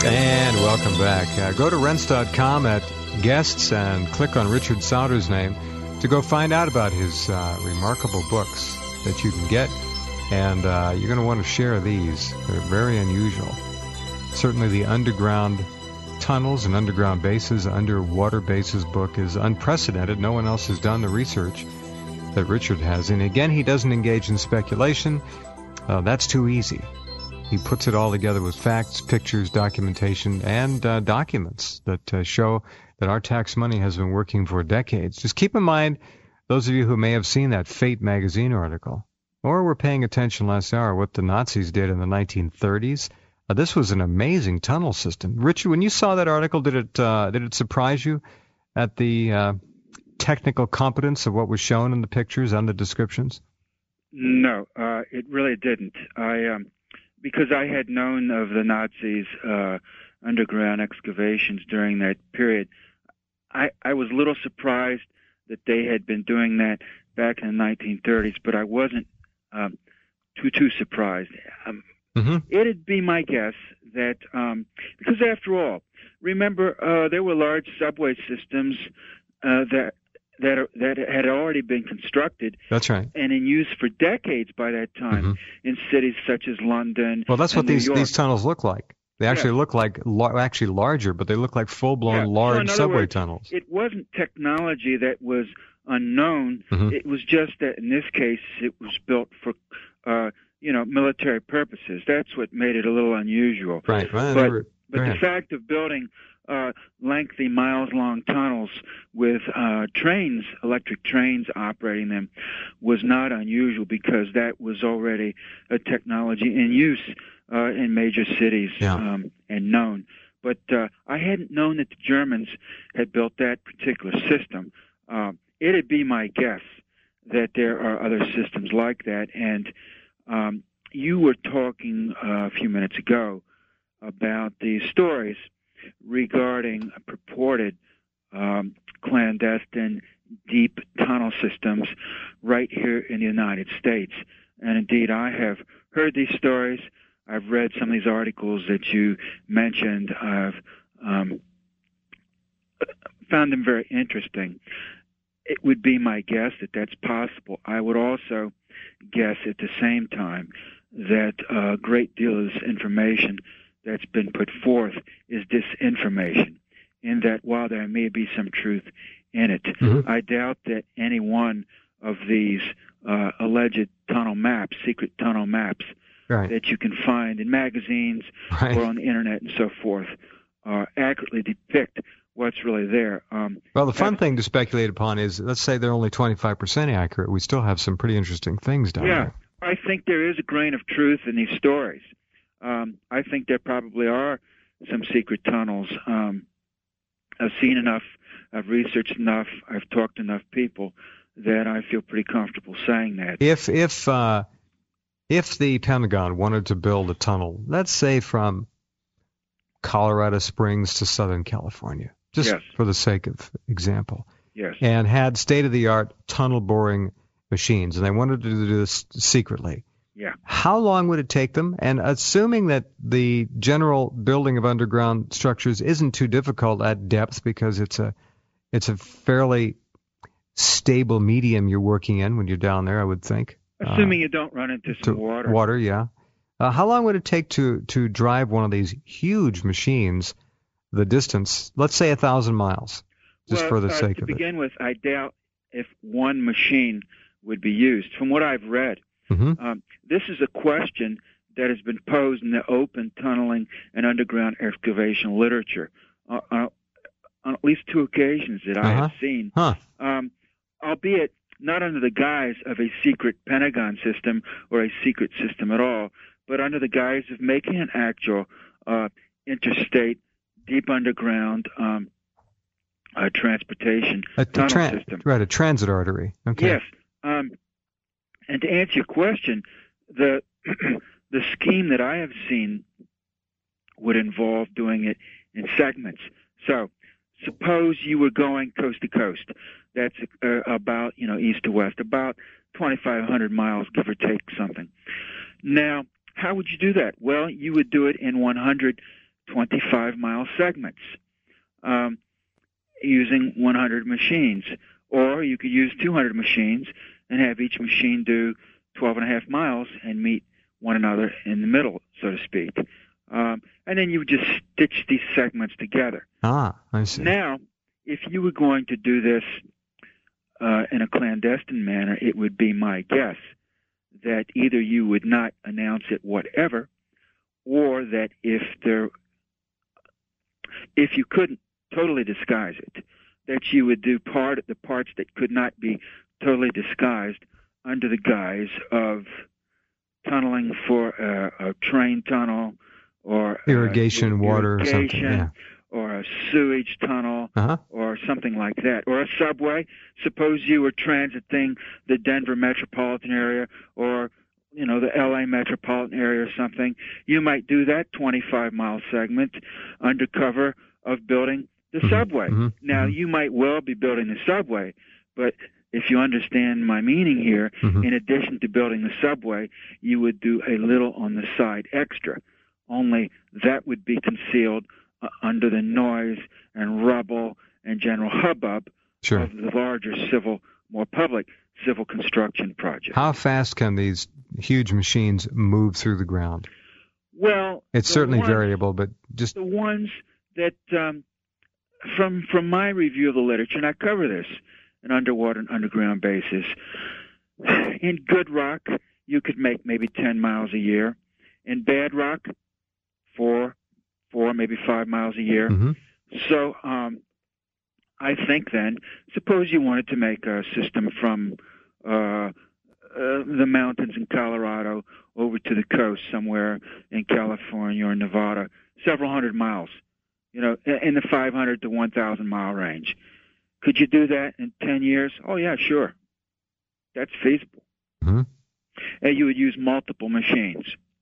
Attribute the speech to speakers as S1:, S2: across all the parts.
S1: And welcome back. Go to rense.com at guests and click on Richard Sauter's name to go find out about his remarkable books that you can get. And you're going to want to share these. They're very unusual. Certainly the underground tunnels and underground bases, underwater bases book is unprecedented. No one else has done the research that Richard has. And again, he doesn't engage in speculation. That's too easy. He puts it all together with facts, pictures, documentation, and documents that show that our tax money has been working for decades. Just keep in mind, those of you who may have seen that Fate magazine article, or were paying attention last hour, what the Nazis did in the 1930s. This was an amazing tunnel system. Richard, when you saw that article, did it surprise you at the technical competence of what was shown in the pictures and the descriptions?
S2: No, it really didn't. Because I had known of the Nazis' underground excavations during that period, I was a little surprised that they had been doing that back in the 1930s, but I wasn't too surprised. It'd be my guess that, because after all, remember, there were large subway systems that had already been constructed.
S1: That's right.
S2: And in use for decades by that time in cities such as London.
S1: Well, that's what these tunnels look like. They actually look like actually larger, but they look like full-blown large subway tunnels.
S2: It wasn't technology that was unknown. It was just that in this case it was built for military purposes. That's what made it a little unusual.
S1: Right.
S2: Well, but the fact of building lengthy, miles-long tunnels with trains, electric trains operating them, was not unusual because that was already a technology in use in major cities and known. But I hadn't known that the Germans had built that particular system. It'd be my guess that there are other systems like that. And you were talking a few minutes ago about the stories regarding purported clandestine deep tunnel systems right here in the United States. And indeed, I have heard these stories. I've read some of these articles that you mentioned. I've found them very interesting. It would be my guess that that's possible. I would also guess at the same time that a great deal of this information that's been put forth is disinformation, in that while there may be some truth in it, I doubt that any one of these alleged tunnel maps, secret tunnel maps, that you can find in magazines or on the internet and so forth, accurately depict what's really there.
S1: Well, the fun thing to speculate upon is, let's say they're only 25% accurate. We still have some pretty interesting things down there.
S2: I think there is a grain of truth in these stories. I think there probably are some secret tunnels. I've seen enough, I've researched enough, I've talked to enough people that I feel pretty comfortable saying that.
S1: If the Pentagon wanted to build a tunnel, let's say from Colorado Springs to Southern California, just for the sake of example, and had state-of-the-art tunnel boring machines, and they wanted to do this secretly, how long would it take them? And assuming that the general building of underground structures isn't too difficult at depth because it's a fairly stable medium you're working in when you're down there, I would think.
S2: Assuming you don't run into some water.
S1: Water, how long would it take to drive one of these huge machines the distance, let's say 1,000 miles, just for the sake of it?
S2: To begin with, I doubt if one machine would be used. From what I've read, this is a question that has been posed in the open tunneling and underground excavation literature on at least two occasions that I have seen, albeit not under the guise of a secret Pentagon system or a secret system at all, but under the guise of making an actual interstate, deep underground transportation tunnel system.
S1: Right, a transit artery. Okay.
S2: Yes. And to answer your question, the scheme that I have seen would involve doing it in segments. So suppose you were going coast to coast. That's about, east to west, about 2,500 miles, give or take something. Now, how would you do that? Well, you would do it in 100 25-mile segments using 100 machines. Or you could use 200 machines and have each machine do 12.5 miles and meet one another in the middle, so to speak. And then you would just stitch these segments together.
S1: Ah, I see.
S2: Now, if you were going to do this in a clandestine manner, it would be my guess that either you would not announce it whatever, or that if you couldn't totally disguise it, that you would do the parts that could not be totally disguised under the guise of tunneling for a train tunnel or
S1: irrigation water or something, yeah.
S2: Or a sewage tunnel, or something like that, or a subway. Suppose you were transiting the Denver metropolitan area, or the LA metropolitan area or something. You might do that 25-mile segment under cover of building the subway. Now, you might well be building the subway, but if you understand my meaning here, in addition to building the subway, you would do a little on the side extra. Only that would be concealed under the noise and rubble and general hubbub of the larger more public civil construction project.
S1: How fast can these huge machines move through the ground?
S2: Well,
S1: it's certainly variable, but just
S2: the ones that, from my review of the literature, and I cover this in underwater and underground basis, in good rock, you could make maybe 10 miles a year. In bad rock, 4, maybe 5 miles a year. So I think then, suppose you wanted to make a system from the mountains in Colorado over to the coast somewhere in California or Nevada, several hundred miles, in the 500 to 1,000 mile range. Could you do that in 10 years? Oh, yeah, sure. That's feasible. And you would use multiple machines.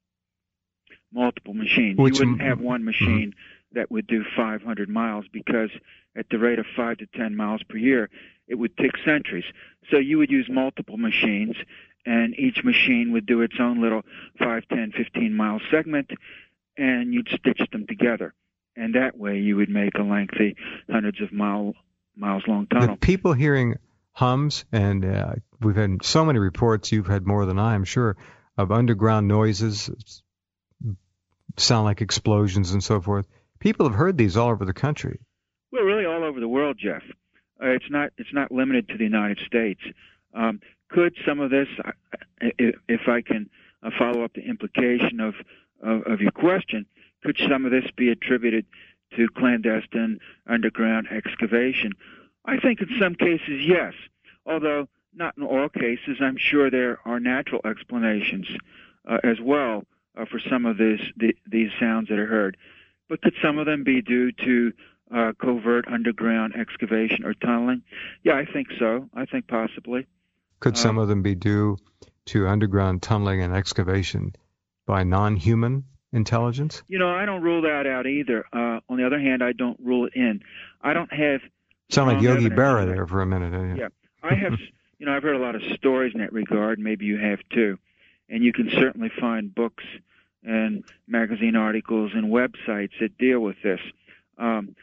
S2: You wouldn't have one machine that would do 500 miles, because at the rate of 5 to 10 miles per year, it would take centuries. So you would use multiple machines, and each machine would do its own little 5, 10, 15-mile segment, and you'd stitch them together. And that way you would make a lengthy, hundreds of miles long tunnel.
S1: The people hearing hums, and we've had so many reports, you've had more than I, I'm sure, of underground noises, sound like explosions and so forth. People have heard these all over the country.
S2: Well, really all over the world, Jeff. It's not limited to the United States. Could some of this, if I can follow up the implication of your question, could some of this be attributed to clandestine underground excavation? I think in some cases, yes. Although not in all cases. I'm sure there are natural explanations as well for some of these sounds that are heard. But could some of them be due to covert underground excavation or tunneling? Yeah, I think so. I think possibly.
S1: Could some of them be due to underground tunneling and excavation by non-human intelligence?
S2: I don't rule that out either. On the other hand, I don't rule it in. I don't have...
S1: Sound like Yogi Berra there for a minute.
S2: Yeah. I have, I've heard a lot of stories in that regard. Maybe you have too. And you can certainly find books and magazine articles and websites that deal with this. And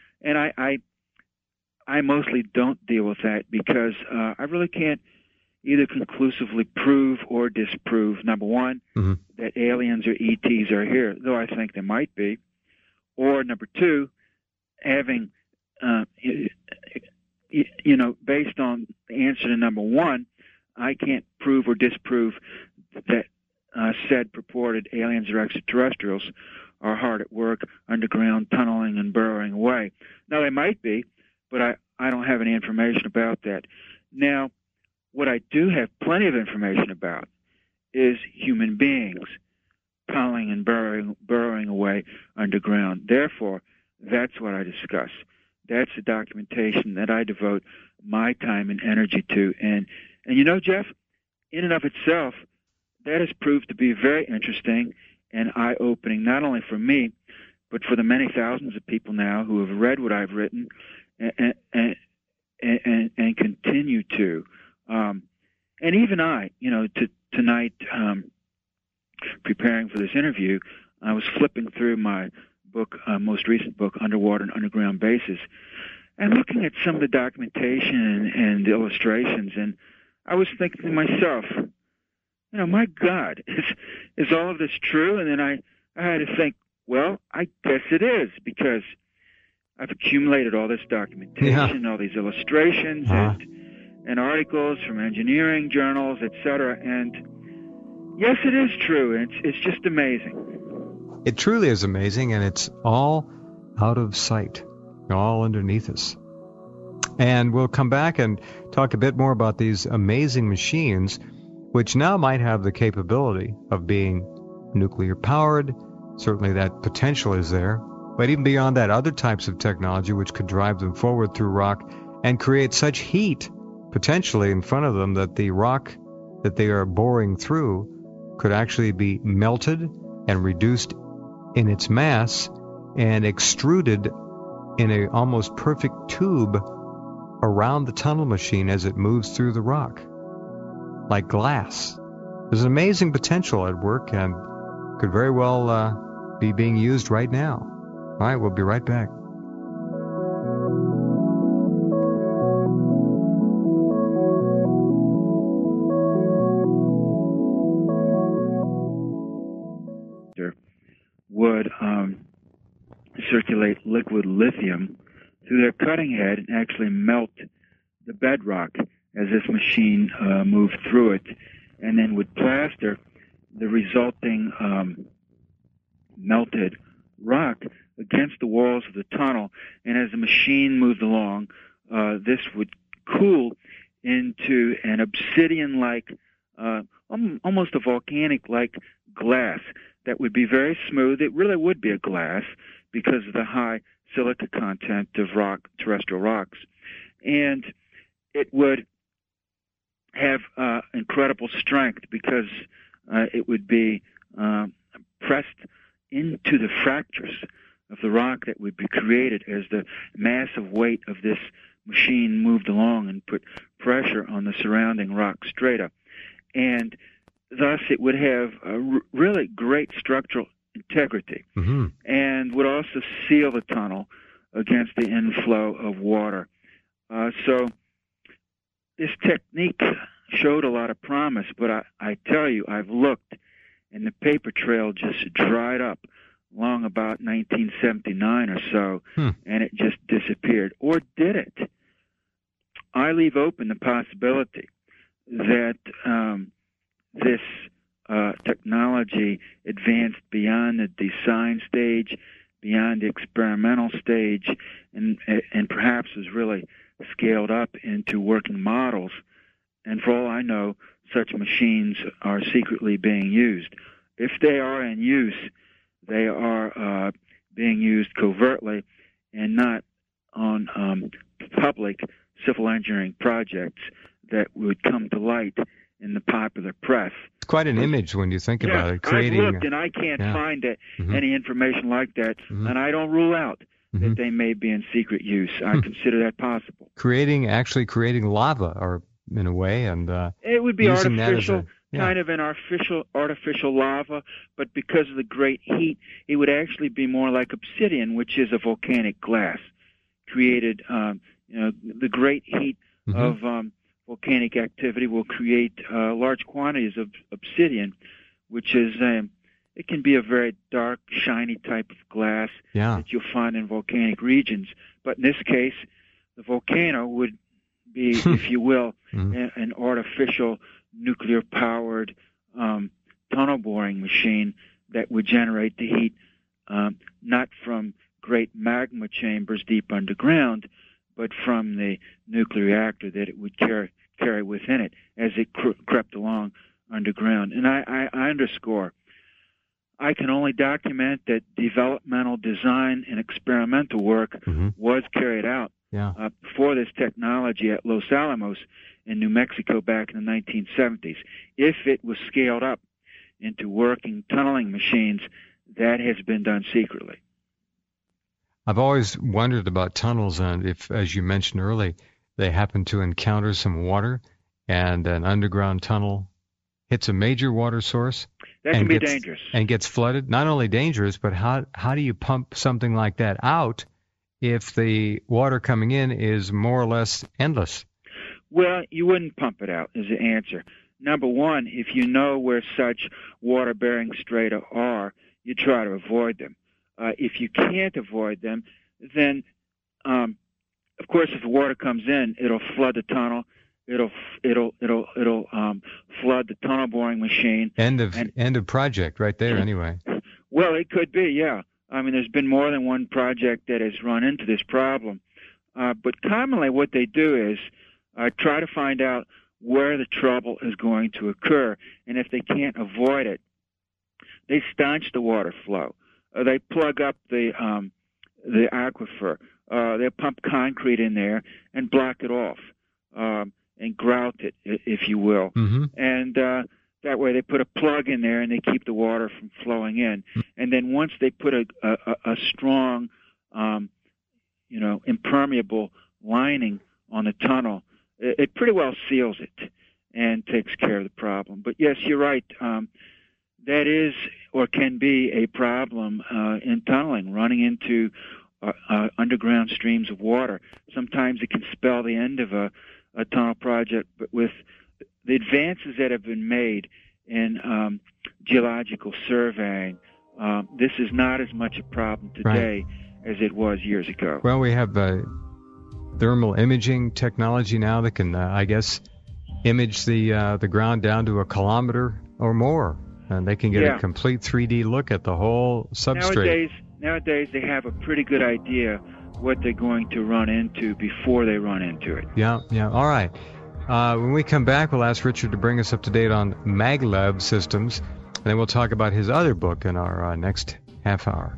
S2: I mostly don't deal with that because I really can't either conclusively prove or disprove, number one, that aliens or ETs are here, though I think there might be, or number two, having, based on the answer to number one, I can't prove or disprove that said purported aliens or extraterrestrials are hard at work underground tunneling and burrowing away. Now, they might be, but I don't have any information about that. Now, what I do have plenty of information about is human beings tunneling and burrowing away underground. Therefore, that's what I discuss. That's the documentation that I devote my time and energy to. And Jeff, in and of itself, that has proved to be very interesting and eye-opening, not only for me, but for the many thousands of people now who have read what I've written and continue to. And even I, tonight, preparing for this interview, I was flipping through my book, most recent book, Underwater and Underground Bases, and looking at some of the documentation and the illustrations, and I was thinking to myself, my God, is all of this true? And then I had to think, well, I guess it is, because I've accumulated all this documentation, all these illustrations, and articles from engineering journals, etc. And yes, it is true. It's just amazing.
S1: It truly is amazing, and it's all out of sight, all underneath us. And we'll come back and talk a bit more about these amazing machines, which now might have the capability of being nuclear powered. Certainly that potential is there. But even beyond that, other types of technology which could drive them forward through rock and create such heat potentially in front of them that the rock that they are boring through could actually be melted and reduced in its mass and extruded in a almost perfect tube around the tunnel machine as it moves through the rock, like glass. There's an amazing potential at work and could very well be being used right now. All right, we'll be right back.
S2: Would circulate liquid lithium through their cutting head and actually melt the bedrock as this machine moved through it, and then would plaster the resulting melted rock against the walls of the tunnel. And as the machine moved along, this would cool into an obsidian-like, almost a volcanic-like glass that would be very smooth. It really would be a glass because of the high silica content of terrestrial rocks. And it would have incredible strength because it would be pressed into the fractures of the rock that would be created as the massive weight of this machine moved along and put pressure on the surrounding rock strata. And thus it would have a really great structural integrity, and would also seal the tunnel against the inflow of water. So this technique showed a lot of promise, but I tell you, I've looked, and the paper trail just dried up long about 1979 or so, and it just disappeared. Or did it? I leave open the possibility that this technology advanced beyond the design stage, beyond the experimental stage, and perhaps was really scaled up into working models. And for all I know, such machines are secretly being used. If they are in use, they are being used covertly and not on public civil engineering projects that would come to light in the popular press.
S1: It's quite an image when you think about it.
S2: I've looked and I can't find any information like that, and I don't rule out that they may be in secret use. I consider that possible.
S1: Actually creating lava, or in a way, and
S2: it would be artificial,
S1: kind
S2: of an artificial lava, but because of the great heat, it would actually be more like obsidian, which is a volcanic glass created. The great heat of volcanic activity will create large quantities of obsidian, which is it can be a very dark, shiny type of glass that you'll find in volcanic regions. But in this case, the volcano would be, if you will, an artificial nuclear-powered tunnel boring machine that would generate the heat not from great magma chambers deep underground, but from the nuclear reactor that it would carry within it as it crept along underground. And I underscore, I can only document that developmental design and experimental work was carried out for this technology at Los Alamos in New Mexico back in the 1970s. If it was scaled up into working tunneling machines, that has been done secretly.
S1: I've always wondered about tunnels, and if, as you mentioned earlier, they happen to encounter some water and an underground tunnel hits a major water source,
S2: That can be dangerous.
S1: And gets flooded. Not only dangerous, but how do you pump something like that out if the water coming in is more or less endless?
S2: Well, you wouldn't pump it out is the answer. Number one, if you know where such water-bearing strata are, you try to avoid them. If you can't avoid them, then, of course, if the water comes in, it'll flood the tunnel. It'll flood the tunnel boring machine.
S1: End of project right there. Anyway.
S2: Well, it could be, yeah. I mean, there's been more than one project that has run into this problem. But commonly, what they do is try to find out where the trouble is going to occur, and if they can't avoid it, they staunch the water flow. They plug up the aquifer. They pump concrete in there and block it off, and grout it, if you will.
S1: Mm-hmm.
S2: And that way, they put a plug in there and they keep the water from flowing in. And then once they put a strong, impermeable lining on the tunnel, it pretty well seals it and takes care of the problem. But yes, you're right. That is or can be a problem in tunneling, running into underground streams of water. Sometimes it can spell the end of a tunnel project, but with the advances that have been made in geological surveying, this is not as much a problem today as it was years ago.
S1: Well, we have thermal imaging technology now that can, I guess, image the ground down to a kilometer or more, and they can get a complete 3D look at the whole substrate.
S2: Nowadays, they have a pretty good idea what they're going to run into before they run into it.
S1: Yeah. All right. When we come back, we'll ask Richard to bring us up to date on maglev systems, and then we'll talk about his other book in our next half hour.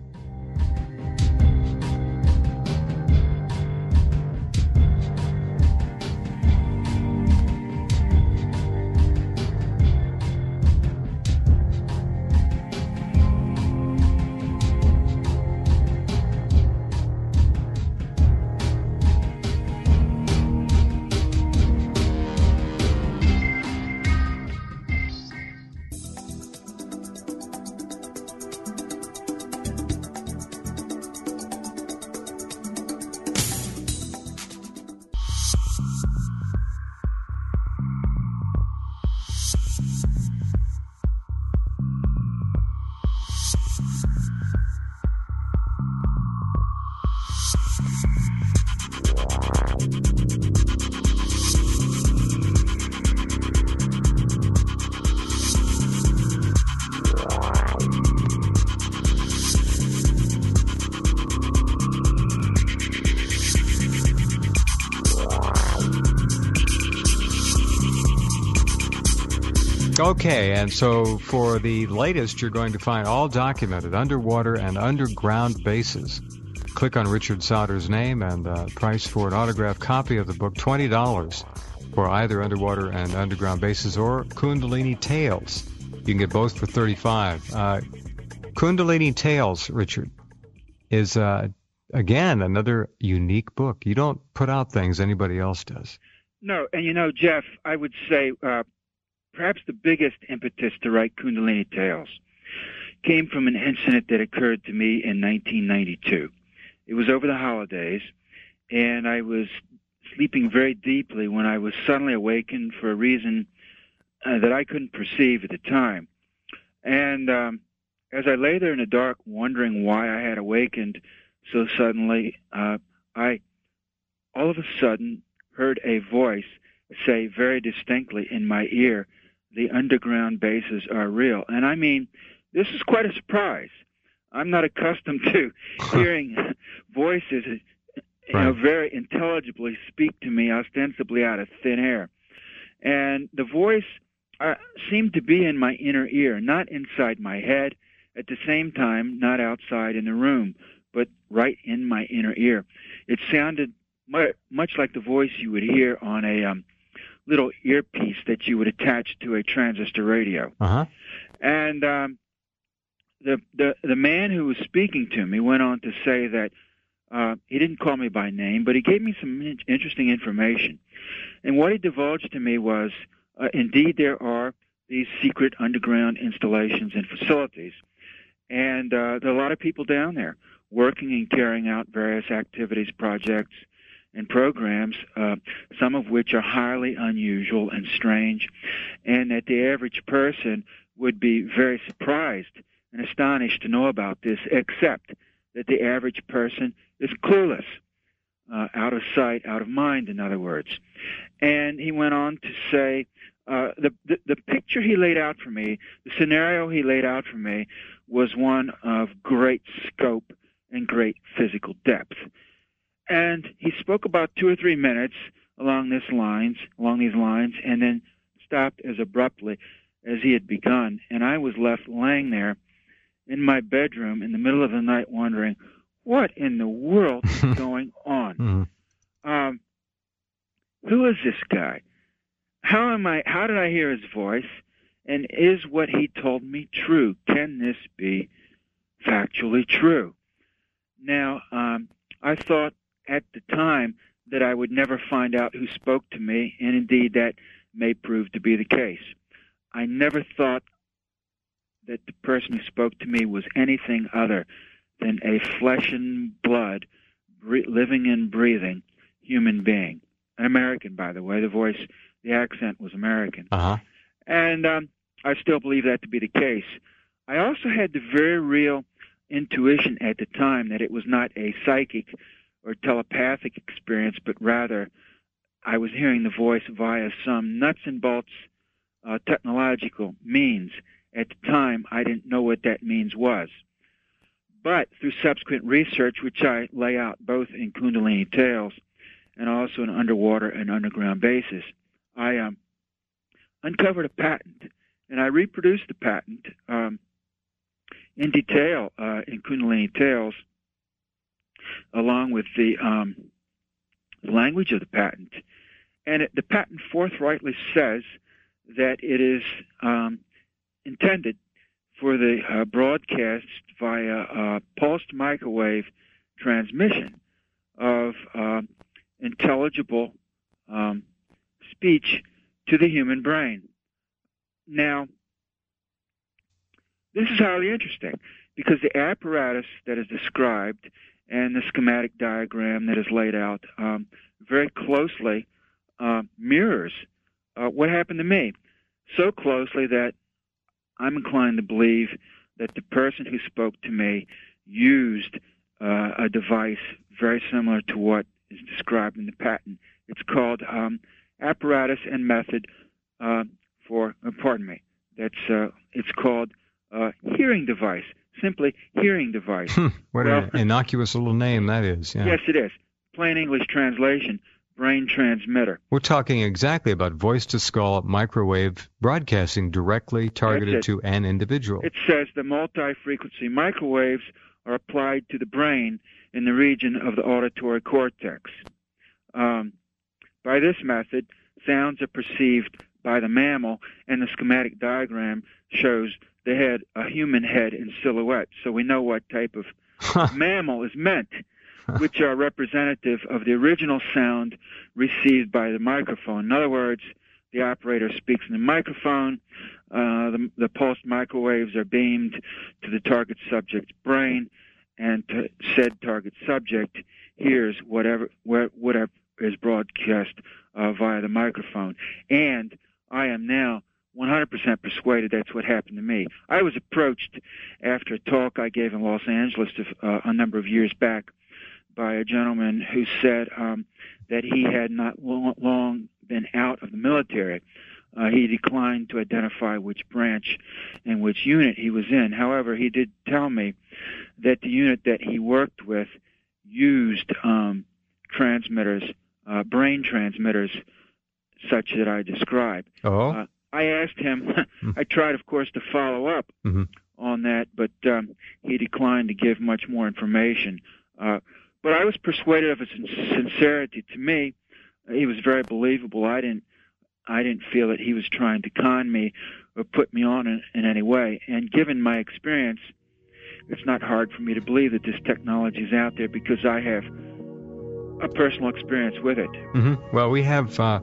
S1: Okay, and so for the latest, you're going to find all documented underwater and underground bases. Click on Richard Sauter's name, and the price for an autographed copy of the book, $20 for either underwater and underground bases or Kundalini Tales. You can get both for $35. Kundalini Tales, Richard, is, again, another unique book. You don't put out things anybody else does.
S2: No, and Jeff, I would say perhaps the biggest impetus to write Kundalini Tales came from an incident that occurred to me in 1992. It was over the holidays, and I was sleeping very deeply when I was suddenly awakened for a reason that I couldn't perceive at the time. And as I lay there in the dark wondering why I had awakened so suddenly, I all of a sudden heard a voice say very distinctly in my ear, "The underground bases are real." And I mean, this is quite a surprise. I'm not accustomed to hearing voices, very intelligibly speak to me, ostensibly out of thin air. And the voice seemed to be in my inner ear, not inside my head, at the same time, not outside in the room, but right in my inner ear. It sounded much like the voice you would hear on a little earpiece that you would attach to a transistor radio.
S1: Uh-huh.
S2: And the man who was speaking to me went on to say that he didn't call me by name, but he gave me some interesting information. And what he divulged to me was, indeed, there are these secret underground installations and facilities. And there are a lot of people down there working and carrying out various activities, projects, and programs, some of which are highly unusual and strange, and that the average person would be very surprised and astonished to know about this, except that the average person is clueless, out of sight, out of mind, in other words. And he went on to say, the picture he laid out for me, the scenario he laid out for me, was one of great scope and great physical depth. And he spoke about 2 or 3 minutes along these lines, and then stopped as abruptly as he had begun. And I was left laying there in my bedroom in the middle of the night wondering, what in the world is going on? Who is this guy? How did I hear his voice? And is what he told me true? Can this be factually true? Now, I thought at the time that I would never find out who spoke to me, and indeed that may prove to be the case. I never thought that the person who spoke to me was anything other than a flesh and blood, living and breathing human being. An American, by the way. The accent was American.
S1: Uh-huh.
S2: And I still believe that to be the case. I also had the very real intuition at the time that it was not a psychic or telepathic experience, but rather I was hearing the voice via some nuts and bolts technological means. At the time, I didn't know what that means was. But through subsequent research, which I lay out both in Kundalini Tales and also in Underwater and Underground Bases, I uncovered a patent, and I reproduced the patent in detail in Kundalini Tales, along with the language of the patent. And the patent forthrightly says that it is intended for the broadcast via pulsed microwave transmission of intelligible speech to the human brain. Now, this is highly interesting because the apparatus that is described and the schematic diagram that is laid out very closely mirrors what happened to me, so closely that I'm inclined to believe that the person who spoke to me used a device very similar to what is described in the patent. It's called apparatus and method it's called hearing device, simply hearing device.
S1: What an innocuous little name that is. Yeah.
S2: Yes, it is. Plain English translation, brain transmitter.
S1: We're talking exactly about voice-to-skull microwave broadcasting directly targeted to an individual.
S2: It says the multi-frequency microwaves are applied to the brain in the region of the auditory cortex. By this method, sounds are perceived by the mammal, and the schematic diagram shows the head, a human head in silhouette. So we know what type of mammal is meant, which are representative of the original sound received by the microphone. In other words, the operator speaks in the microphone, the pulsed microwaves are beamed to the target subject's brain, and said target subject hears whatever is broadcast via the microphone. And I am now 100% persuaded that's what happened to me. I was approached after a talk I gave in Los Angeles a number of years back by a gentleman who said that he had not long been out of the military. He declined to identify which branch and which unit he was in. However, he did tell me that the unit that he worked with used transmitters, brain transmitters, such that I described.
S1: Oh.
S2: I asked him, I tried, of course, to follow up on that, but he declined to give much more information. But I was persuaded of his sincerity. To me, he was very believable. I didn't feel that he was trying to con me or put me on in any way. And given my experience, it's not hard for me to believe that this technology is out there because I have a personal experience with it.
S1: Well, we have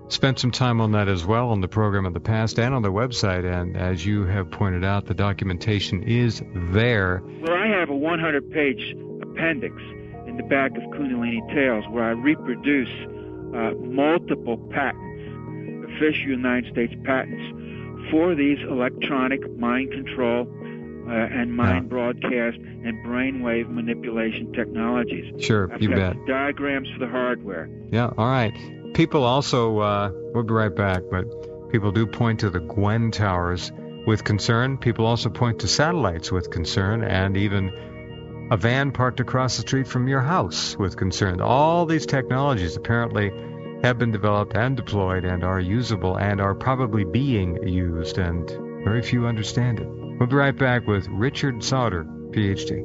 S1: spent some time on that as well on the program in the past and on the website. And as you have pointed out, the documentation is there.
S2: Well, I have a 100-page appendix in the back of Kundalini Tales where I reproduce multiple patents, official United States patents, for these electronic mind control and mind broadcast and brainwave manipulation technologies.
S1: Sure,
S2: I've
S1: you
S2: got
S1: bet.
S2: diagrams for the hardware.
S1: Yeah, all right. People also, we'll be right back, but people do point to the Gwen towers with concern. People also point to satellites with concern, and even a van parked across the street from your house with concern. All these technologies apparently have been developed and deployed and are usable and are probably being used, and very few understand it. We'll be right back with Richard Sauder, Ph.D.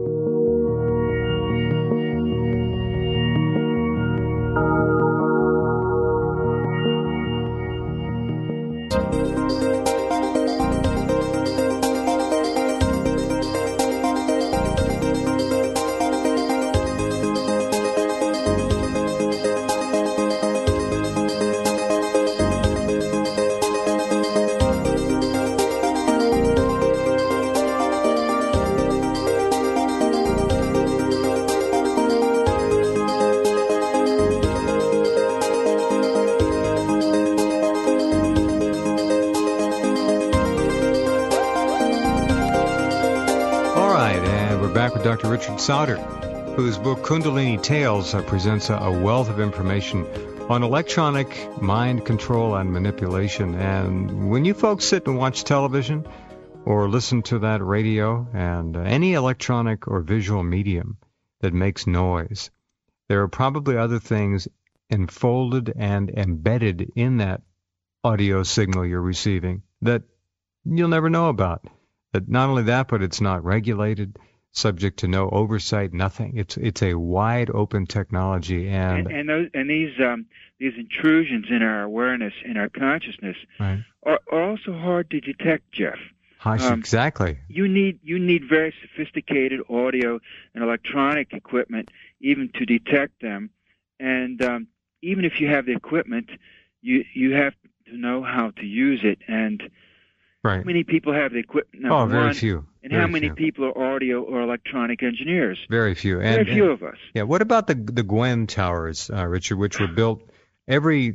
S1: Dr. Richard Sauder, whose book Kundalini Tales presents a wealth of information on electronic mind control and manipulation. And when you folks sit and watch television or listen to that radio and any electronic or visual medium that makes noise, there are probably other things enfolded and embedded in that audio signal you're receiving that you'll never know about. That not only that, but it's not regulated, subject to no oversight, nothing. It's a wide open technology, and
S2: these intrusions in our awareness, in our consciousness,
S1: right,
S2: are also hard to detect, Jeff.
S1: Exactly.
S2: You need very sophisticated audio and electronic equipment even to detect them, and even if you have the equipment, you have to know how to use it. And
S1: right.
S2: How many people have the equipment?
S1: Very few.
S2: And
S1: very
S2: how many
S1: few.
S2: people are audio or electronic engineers?
S1: Very few.
S2: Very few of us.
S1: Yeah. What about the Gwen towers, Richard, which were built every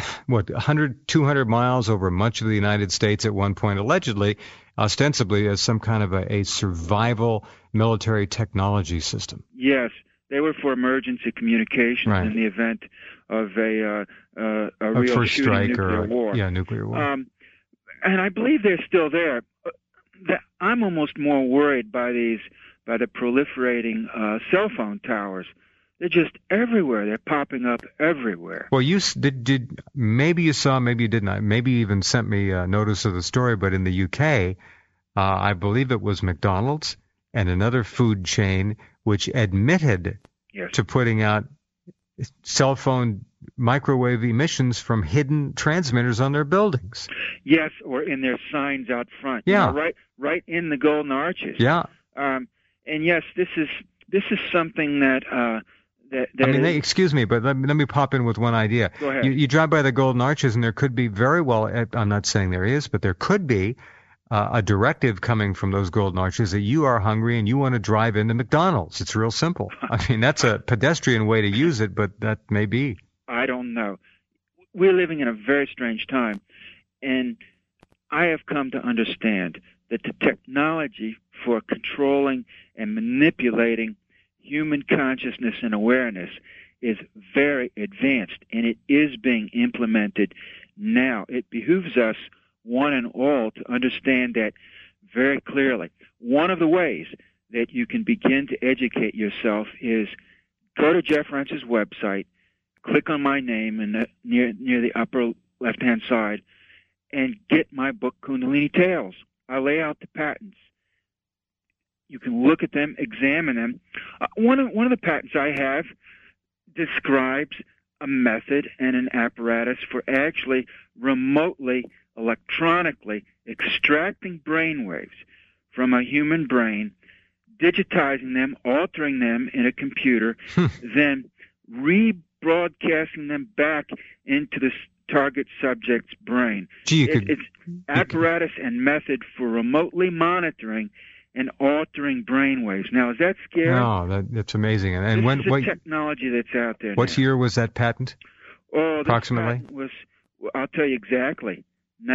S1: 100, 200 miles over much of the United States at one point, allegedly, ostensibly as some kind of a survival military technology system?
S2: Yes, they were for emergency communications in the event of a real
S1: first strike
S2: nuclear war.
S1: Yeah, nuclear war.
S2: And I believe they're still there. I'm almost more worried by the proliferating cell phone towers. They're just everywhere. They're popping up everywhere.
S1: Well, you did maybe you saw, maybe you did not. Maybe you even sent me a notice of the story. But in the UK, I believe it was McDonald's and another food chain which admitted to putting out cell phone microwave emissions from hidden transmitters on their buildings.
S2: Yes, or in their signs out front.
S1: Yeah,
S2: right in the Golden Arches.
S1: Yeah.
S2: And yes, this is something that
S1: I mean, excuse me, but let me pop in with one idea.
S2: Go ahead.
S1: You drive by the Golden Arches, and there could be very well, I'm not saying there is, but there could be a directive coming from those Golden Arches that you are hungry and you want to drive into McDonald's. It's real simple. I mean, that's a pedestrian way to use it, but that may be.
S2: I don't know. We're living in a very strange time, and I have come to understand that the technology for controlling and manipulating human consciousness and awareness is very advanced, and it is being implemented now. It behooves us, one and all, to understand that very clearly. One of the ways that you can begin to educate yourself is go to Jeff Rentz's website, click on my name near the upper left-hand side, and get my book, Kundalini Tales. I lay out the patents. You can look at them, examine them. One of the patents I have describes a method and an apparatus for actually remotely, electronically extracting brain waves from a human brain, digitizing them, altering them in a computer, then rebroadcasting them back into target subject's brain.
S1: Gee,
S2: It's apparatus and method for remotely monitoring and altering brain waves. Now, is that scary?
S1: No, that's amazing. And
S2: this
S1: when
S2: is the technology that's out there
S1: what
S2: now.
S1: year was that patent?
S2: Oh, this
S1: approximately?
S2: patent was, I'll tell you exactly,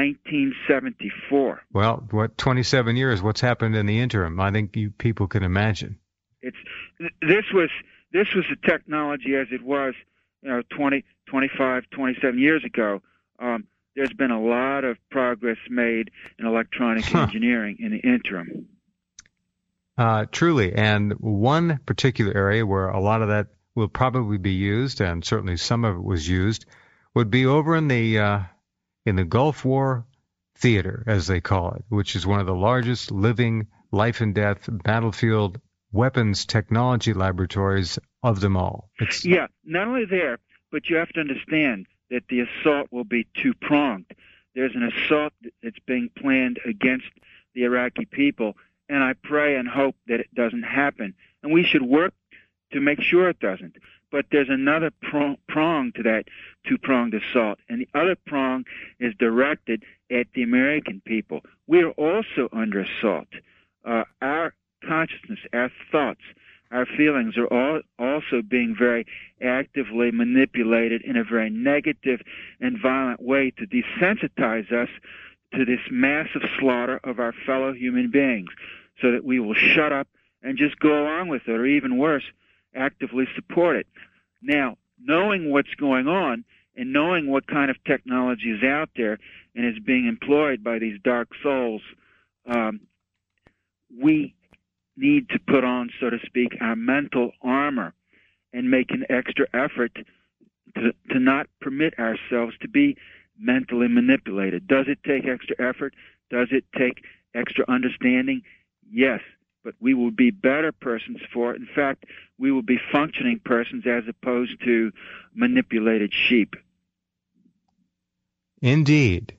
S2: 1974.
S1: Well, 27 years. What's happened in the interim? I think you people can imagine.
S2: This was the technology as it was, 20, 25, 27 years ago. There's been a lot of progress made in electronic engineering in the interim.
S1: Truly, and one particular area where a lot of that will probably be used, and certainly some of it was used, would be over in the Gulf War theater, as they call it, which is one of the largest living life and death battlefield weapons technology laboratories of them all.
S2: Yeah, not only there, but you have to understand that the assault will be two-pronged. There's an assault that's being planned against the Iraqi people, and I pray and hope that it doesn't happen. And we should work to make sure it doesn't. But there's another prong to that two-pronged assault, and the other prong is directed at the American people. We are also under assault. Our consciousness, our thoughts, our feelings are all also being very actively manipulated in a very negative and violent way to desensitize us to this massive slaughter of our fellow human beings, so that we will shut up and just go along with it, or even worse, actively support it. Now, knowing what's going on and knowing what kind of technology is out there and is being employed by these dark souls, we need to put on, so to speak, our mental armor and make an extra effort to not permit ourselves to be mentally manipulated. Does it take extra effort? Does it take extra understanding? Yes, but we will be better persons for it. In fact, we will be functioning persons as opposed to manipulated sheep.
S1: Indeed.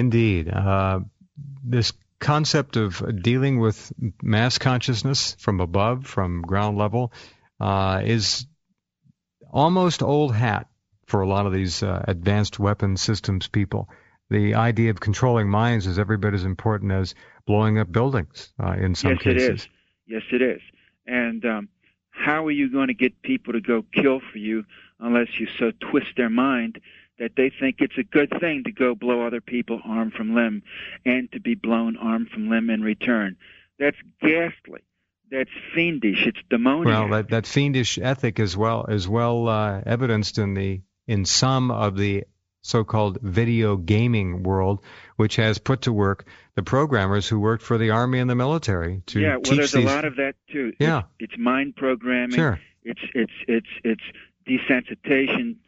S1: This concept of dealing with mass consciousness from above, from ground level, is almost old hat for a lot of these advanced weapon systems people. The idea of controlling minds is every bit as important as blowing up buildings in some cases.
S2: Yes, it is. And how are you going to get people to go kill for you unless you so twist their mind that they think it's a good thing to go blow other people arm from limb and to be blown arm from limb in return? That's ghastly. That's fiendish. It's demoniac.
S1: Well, that fiendish ethic is well evidenced in some of the so-called video gaming world, which has put to work the programmers who worked for the Army and the military to teach
S2: there's a lot of that too.
S1: Yeah,
S2: it's mind programming.
S1: Sure.
S2: It's desensitization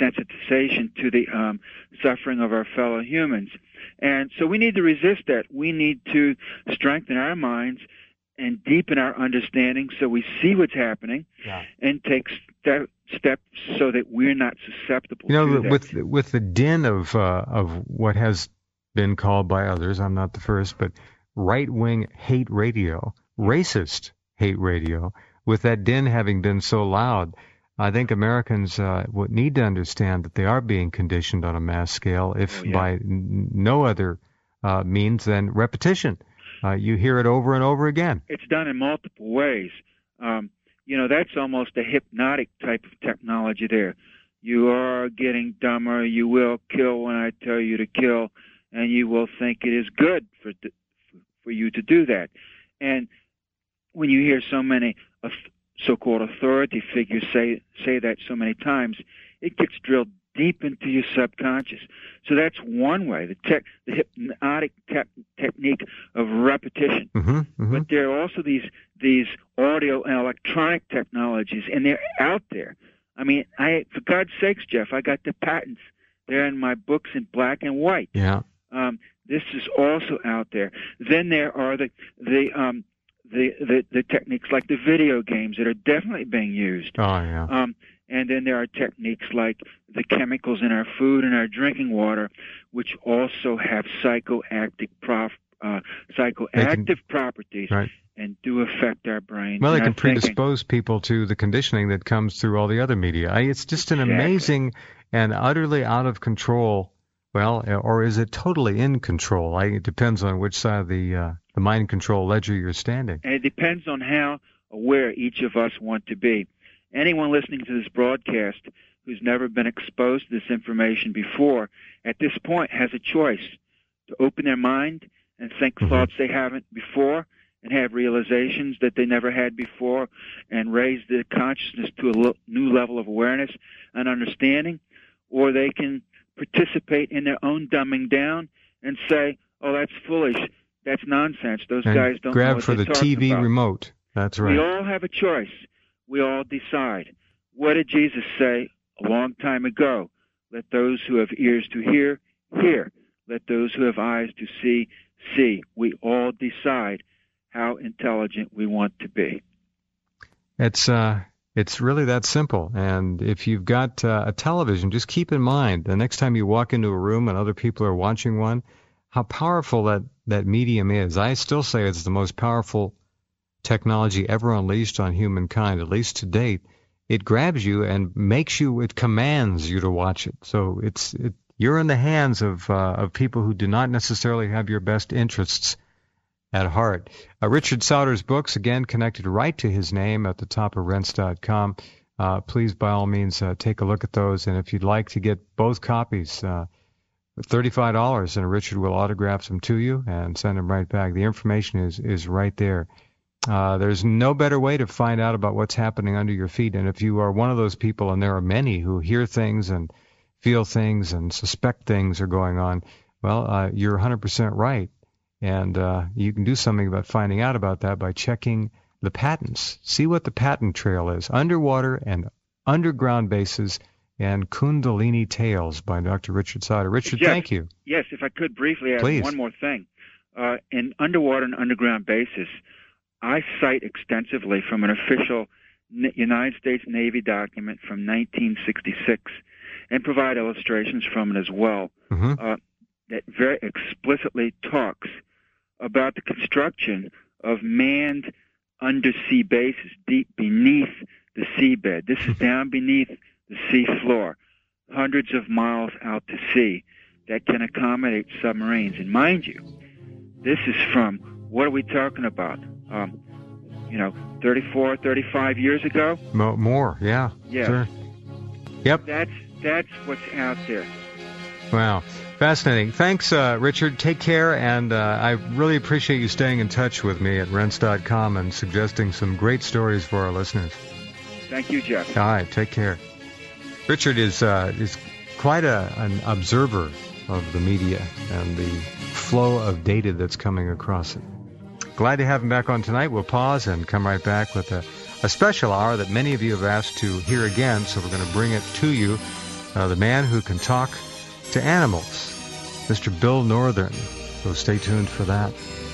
S2: to the suffering of our fellow humans, and so we need to resist that. We need to strengthen our minds and deepen our understanding so we see what's happening and take steps so that we're not susceptible to that.
S1: With the din of what has been called by others, I'm not the first, but right-wing hate radio, racist hate radio, with that din having been so loud, I think Americans would need to understand that they are being conditioned on a mass scale, if by no other means than repetition. You hear it over and over again.
S2: It's done in multiple ways. That's almost a hypnotic type of technology there. You are getting dumber. You will kill when I tell you to kill, and you will think it is good for you to do that. And when you hear so many so-called authority figures say that so many times, it gets drilled deep into your subconscious. So that's one way, the hypnotic technique of repetition. But there are also these audio and electronic technologies, and they're out there. I mean, for God's sakes, Jeff, I got the patents. They're in my books in black and white.
S1: Yeah.
S2: This is also out there. Then there are the techniques like the video games that are definitely being used.
S1: Oh, yeah.
S2: And then there are techniques like the chemicals in our food and our drinking water, which also have psychoactive properties and do affect our brains.
S1: Well, they can predispose people to the conditioning that comes through all the other media. It's just an amazing and utterly out of control Well, or is it totally in control? It depends on which side of the mind control ledger you're standing.
S2: And it depends on how aware each of us want to be. Anyone listening to this broadcast who's never been exposed to this information before, at this point has a choice to open their mind and think thoughts they haven't before, and have realizations that they never had before, and raise their consciousness to a new level of awareness and understanding, or they can participate in their own dumbing down and say, oh, that's foolish, that's nonsense, those guys don't know what they're talking about.
S1: Grab for the TV remote. That's right.
S2: We all have a choice. We all decide. What did Jesus say a long time ago? Let those who have ears to hear, hear. Let those who have eyes to see, see. We all decide how intelligent we want to be.
S1: It's really that simple. And if you've got a television, just keep in mind the next time you walk into a room and other people are watching one, how powerful that medium is. I still say it's the most powerful technology ever unleashed on humankind, at least to date. It grabs you and it commands you to watch it. So you're in the hands of people who do not necessarily have your best interests at heart. Richard Sauter's books, again, connected right to his name at the top of Rense.com. Please, by all means, take a look at those. And if you'd like to get both copies, $35, and Richard will autograph them to you and send them right back. The information is right there. There's no better way to find out about what's happening under your feet. And if you are one of those people, and there are many who hear things and feel things and suspect things are going on, well, you're 100% right. And you can do something about finding out about that by checking the patents. See what the patent trail is. Underwater and Underground Bases and Kundalini Tales by Dr. Richard Sauter. Richard, thank you.
S2: Yes, if I could briefly add
S1: Please.
S2: One more thing. In Underwater and Underground Bases, I cite extensively from an official United States Navy document from 1966 and provide illustrations from it as well that very explicitly talks about the construction of manned undersea bases deep beneath the seabed. This is down beneath the sea floor, hundreds of miles out to sea, that can accommodate submarines. And mind you, this is from, what are we talking about? 34, 35 years ago?
S1: More, yeah.
S2: Yeah.
S1: Sure. Yep.
S2: That's what's out there.
S1: Wow. Fascinating. Thanks, Richard. Take care, and I really appreciate you staying in touch with me at Rense.com and suggesting some great stories for our listeners.
S2: Thank you, Jeff.
S1: All right, take care. Richard is quite an observer of the media and the flow of data that's coming across it. Glad to have him back on tonight. We'll pause and come right back with a special hour that many of you have asked to hear again, so we're going to bring it to you. The man who can talk to animals, Mr. Bill Northern. So stay tuned for that.